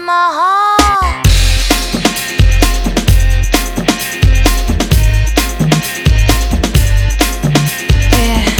my heart. Yeah.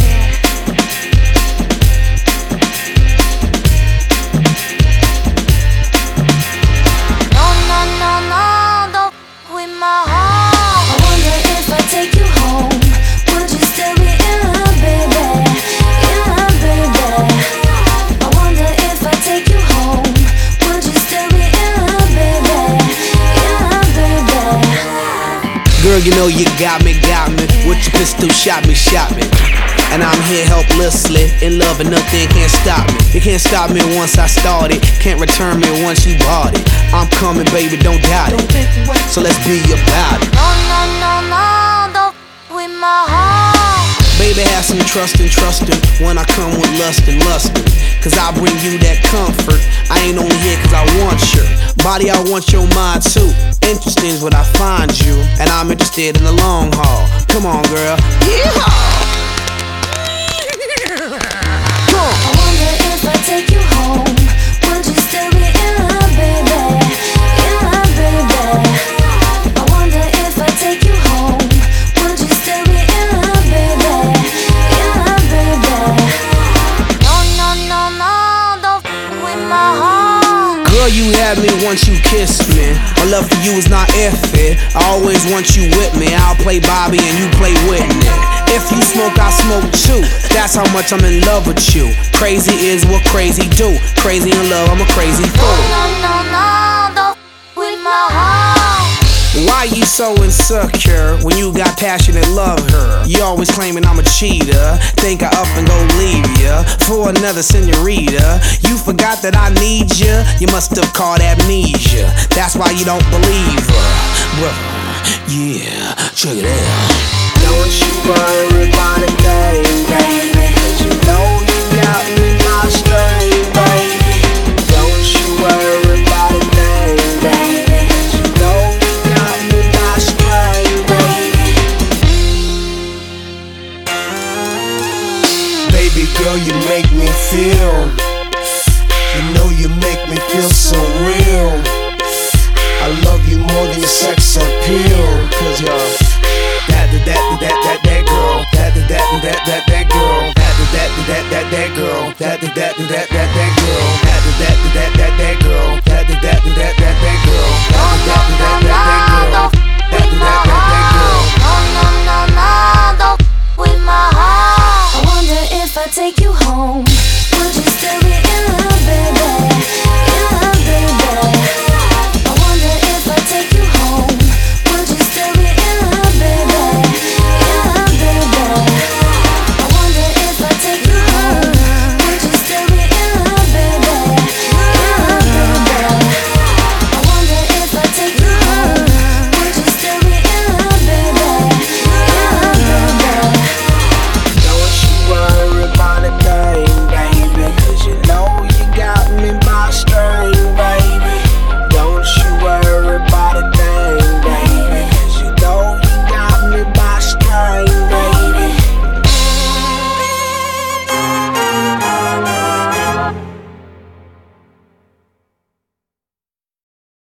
No, no, no, no, don't with my heart. I wonder if I take you home, would you still be in love, baby? In love, baby. I wonder if I take you home, would you still be in love, baby? In love, baby. Girl, you know you got me. With your pistol, shot me. And I'm here helplessly, in love and nothing can't stop me. You can't stop me once I started, can't return me once you bought it. I'm coming, baby, don't doubt it. So let's be about it. No, no, no, no, don't with my heart. Baby, have some trust and when I come with lust and lustin'. Cause I bring you that comfort. I ain't only here cause I want your body, I want your mind too. Interesting is what I find you, and I'm interested in the long haul. Come on, girl. Yeehaw! I wonder if I take you home, would you still be in love, baby? In love, baby. I wonder if I take you home, would you still be in love, baby? In love, baby. No, no, no, no, don't with my heart. Girl, you had me once you kissed me. My love for you is not iffy. I always want you with me. I'll play Bobby and you play Whitney. If you smoke, I smoke too. That's how much I'm in love with you. Crazy is what crazy do. Crazy in love, I'm a crazy fool. No, no, no, don't with my heart. Why you so insecure when you got passion and love her? You always claiming I'm a cheater. Think I up and go leave ya for another senorita. You forgot that I need ya. You must have caught amnesia. That's why you don't believe her. Brother, yeah, check it out. Don't you worry about a thing, baby. Cause you know you got me my string, baby. Don't you worry about a thing, baby. Cause you know you got me my string, baby. Baby girl, you make me feel. You know you make me feel so real. I love you more than your sex appeal. Cause you're that girl, that girl, that girl, that girl.